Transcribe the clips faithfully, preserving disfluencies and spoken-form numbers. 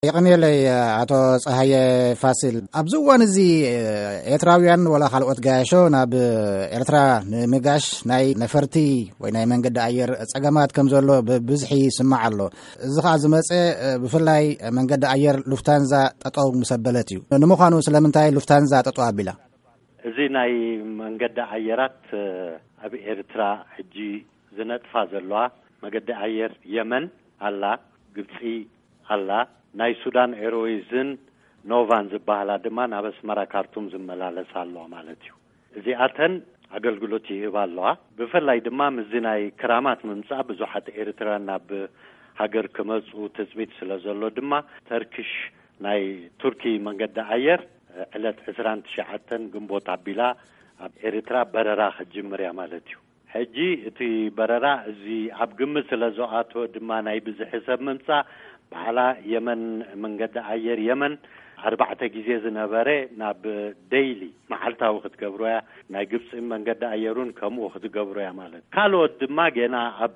يقني لي عطو صحيح فاصل أبزوان زي إتراويان ولا خلقت جاشو ناب إترا مجاش ناي نفرتي ويناي من قد عير أجمعات كم زلوا بزحي سمع الله زخا زمس بفلاي من قد عير لفتانزا تطو مسبلتيو نمخانو سلامنتاي لفتانزا تطو بلا زي ناي من قد عيرات أبي إترا حجي زنت فازلوا ما قد عير يمن الله قبسي الله ናይ ሱዳን ኤሮይዝን ኖቫን ዝበሃላ ድማ ናብ አስመራ ካርቱም ዝመላለስ አለው ማለት እዩ እዚአተን አገልግሎት ይባለዋ በፈላይ ድማ ምዝናይ ክራማት ምምጻ ብዙሓት ኤርትራና በሀገር ከመጹ ተጽቢት ስለዘሎ ድማ ተርኪሽ ናይ ቱርኪ መንገድ አየር ዕለት عشرين تشعة ግንቦት አቢላ ኤርትራ በረራ ጅምሪያ ማለት እዩ ሕጂ እቲ በረራ እዚ ኣብ ግምት ስለዘኣቶ ድማ ናይ ብዙሕ ሰብ ምምጻ بحالا يمن من قد عير يمن أربعة جزيز نبرة ناب ديلي محلتها وقت قبرويا ناقبس من قد عيرون كم وقت قبرويا مالت قالوا دما جينا أب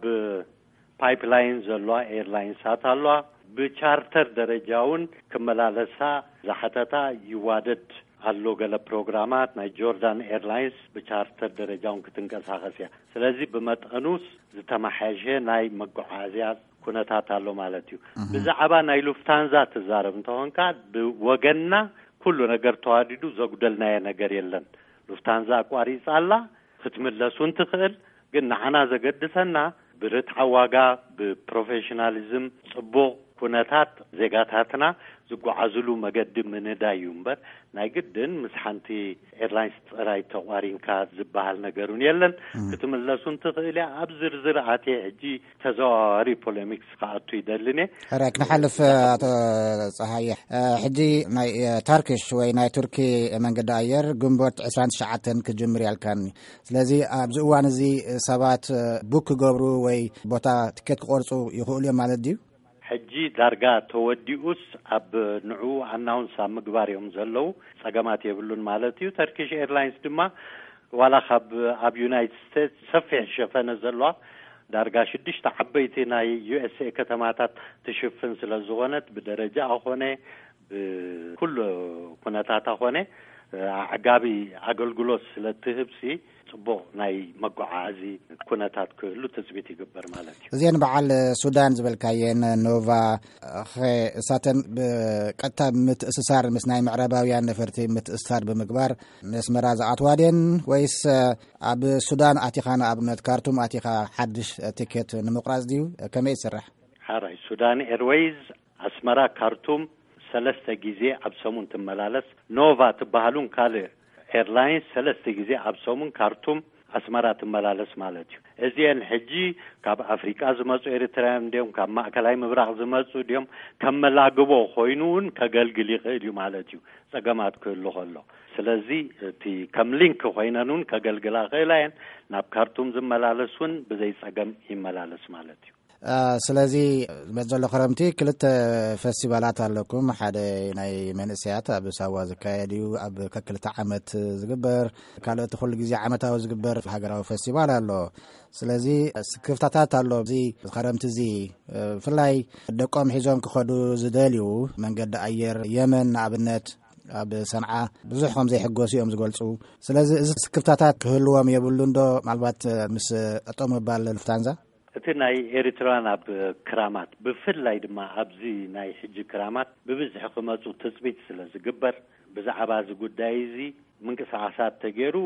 بايب لاينز الله ايرلاينز هات الله بشارتر درجاون كملالسا زحتتا يوادد هلو قال برنامجات ناي جوردان ايرلاينز بشارتر درجاون كتنقصاخسيا ስለዚህ بمتقنوس زتمحاجه ناي مقعازيات ኩነታት አለው ማለት እዩ በዛዓባ ናይ ሉፍታንዛ ተዛረብ እንተሆንካ ወገና ሁሉ ነገር ተዋዲዱ ዘጉደልና ነገር የለን ሉፍታንዛ አቋሪጻላ ክትመለሱን ትኽእል ግን ናና ዘገድሰና ብርትዓዋጋ በፕሮፌሽናሊዝም ጽቦ ኩነታት ዘጋታትና ዝጓዓዝሉ መገድ ምንዳዩምበር ናይ ግድን ምስሓንቲ ኤርላይንስ ጥራይ ተቋሪንካ ዝበሃል ነገሩን የለን ክትመለሱን ትኽእል ኣብ ዝርዝር ኣቴ ሕጂ ተዘዋዋሪ ፖለሚክስ ካኣቱ ይደልኔ አራክ ነሐልፍ አቶ ፀሐይ ሕጂ ናይ ታርኪሽ ወይ ናይ ቱርኪ መንገድ አየር ግንቦት عشرين تشعة ክጅምር ያልካን ስለዚህ ኣብዚ እዋን እዚ ሰባት ቡክ ገብሩ ወይ ቦታ ትኬት ቆርጹ ይኽእሉ ማለት ዲዩ حجي دارجا توديوس أب نعو عناون سام مقباريهم زلوا سجمات يبلون مالتيو تركيش إيرلاينز دما ولا خب أب يونايتد ستيتس سفح شفنا زلوا دارجا شدش تعبيتنا يو اس اي كتماتات تشوفن سلزوانت بدرجة أخوانه بكل كناتات أخوانه عقابي عقل جلوس للتهبسي صبو ناي مقعازي كناتات كله تثبيت يقبر مالتي زين بعل السودان زبالكاين نوفا خي ساتن بقتا متأسسار مسناي معرباويان نفرتي متأسسار بمقبار نسمرا زعاتوادين ويس اب السودان اتيخان ابنت كارتوم اتيخا حدش تيكت نمقراز ديو كما يسرح حرا السودان ايرويز اسمرا كارتوم ثلاثة جزء أبسمون تملالس نوفا تبهلون كاله إيرلاينز ثلاثة جزء أبسمون كارتوم أسمرا تملالس مالتيو إزين حجي كاب أفريقيا زمزو إريتريا ديوم كاب مأكلاي مبرغ زمزو ديوم كملاقبو خوينون كغلغلي غيريو مالتيو سقامات كله خلو سلازي تي كملينك خوينانون كغلغلا غيلاين ناب كارتوم زملالسون بزي سقام يملالس مالتيو ስለዚህ በዘለ ክረምቲ ክልተ ፌስቲቫላት ኣለኩም ሓደ ናይ መንእስያት ኣብ ሳዋ ዝካየድዩ ኣብ ከክልተ ዓመት ዝግበር ካልኦት ኩሉ ግዜ ዓመታዊ ዝግበር ሃገራዊ ፌስቲቫል ኣሎ ስለዚህ ክፍታታት ኣሎ እዚ ክረምቲ እዚ ፍላይ ደቆም ሒዞም ክኸዱ ዝደልዩ መንገዲ አየር የመን ኣብነት ኣብ ሰንዓ ብዙሕ ከም ዘይሕጎሱ እዮም ዝገልጹ ስለዚህ እዚ ክፍታታት ክህልዎም የብሉንዶ ማልባት ምስ አጦም ባለ ሉፍታንዛ እቲ ናይ ኤርትራን ኣብ ክራማት ብፍላይ ድማ ኣብዚ ናይ ሕጂ ክራማት ብብዝሕ ክመጹ ተጽቢት ስለ ዝግበር ብዛዕባ እዚ ጉዳይ እዚ ምንቅስቃሳት ተገይሩ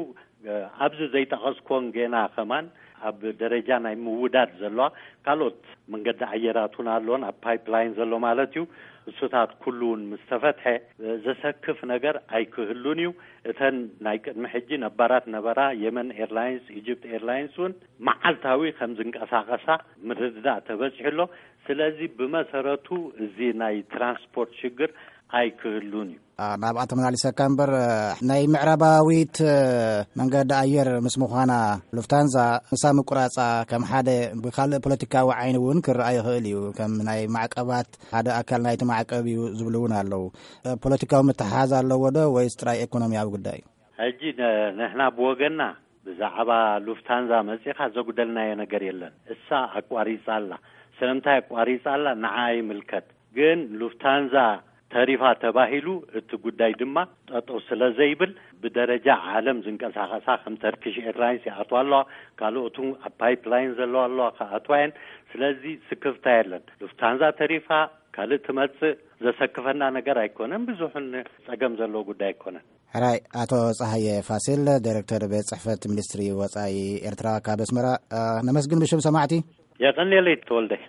ኣብዚ ዘይጠቐስኮን ገና ከማን ኣብ ደረጃ ናይ ምውዳድ ዘሎ ካልኦት መንገዲ አየራቱን ኣሎን ኣብ ፓይፕላይን ዘሎ ማለት እዩ እሱታት ኩሉን ምስተፈትሐ ዘሰክፍ ነገር ኣይክህሉን እዩ እተን ናይ ቅድሚ ሕጂ ነባራት ነበራ የመን ኤርላይንስ ኢጅፕት ኤርላይንስን መዓልታዊ ከም ዝንቀሳቀሳ ምርድዳእ ተበጽሕሎ ስለዚህ በመሰረቱ እዚ ናይ ትራንስፖርት ችግር ኣይክህሉን እዩ ናብኣተ መናሊሰካ እምበር ናይ ምዕራባዊት መንገዲ አየር ምስ ምዃና ሉፍታንዛ ምሳ ምቁራፃ ከም ሓደ ብካልእ ፖለቲካዊ ዓይኒ እውን ክረኣይ ይኽእል እዩ ከም ናይ ማዕቀባት ሓደ ኣካል ናይቲ ማዕቀብ እዩ ዝብሉውን ኣለው ፖለቲካዊ ምትሓዝ ኣለዎ ዶ ወይስ ጥራይ ኢኮኖሚያዊ ጉዳይ ሕጂ ንሕና ብወገና ብዛዕባ ሉፍታንዛ መጽኻ ዘጉደልናዮ ነገር የለን እሳ ኣቋሪፃላ ስለምንታይ ኣቋሪፃላ ንዓይ ምልከት ግን ሉፍታንዛ ተሪፋ ተባሂሉ እቲ ጉዳይ ድማ ጠጠው ስለዘይብል ብደረጃ ዓለም ዝንቀሳቀሳ ከም ተርኪሽ ኤርላይንስ ያአቷላ ካልኦቱ ፓይፕላይን ዘሎዋላ ካአቷን ስለዚ ስክፍታ የለን ሉፍታንዛ ተሪፋ ካልእ ትመጽእ ዘሰክፈና ነገር አይኮነም ብዙሕን ጸገም ዘሎ ጉዳይ አይኮነም ሕራይ አቶ ፀሐየ ፋሲል ዳይሬክተር ቤት ጽሕፈት ሚኒስትሪ ወጻኢ ኤርትራ ካብ አስመራ ነመስግን ብሽም ሰማዕቲ يقني لي تولده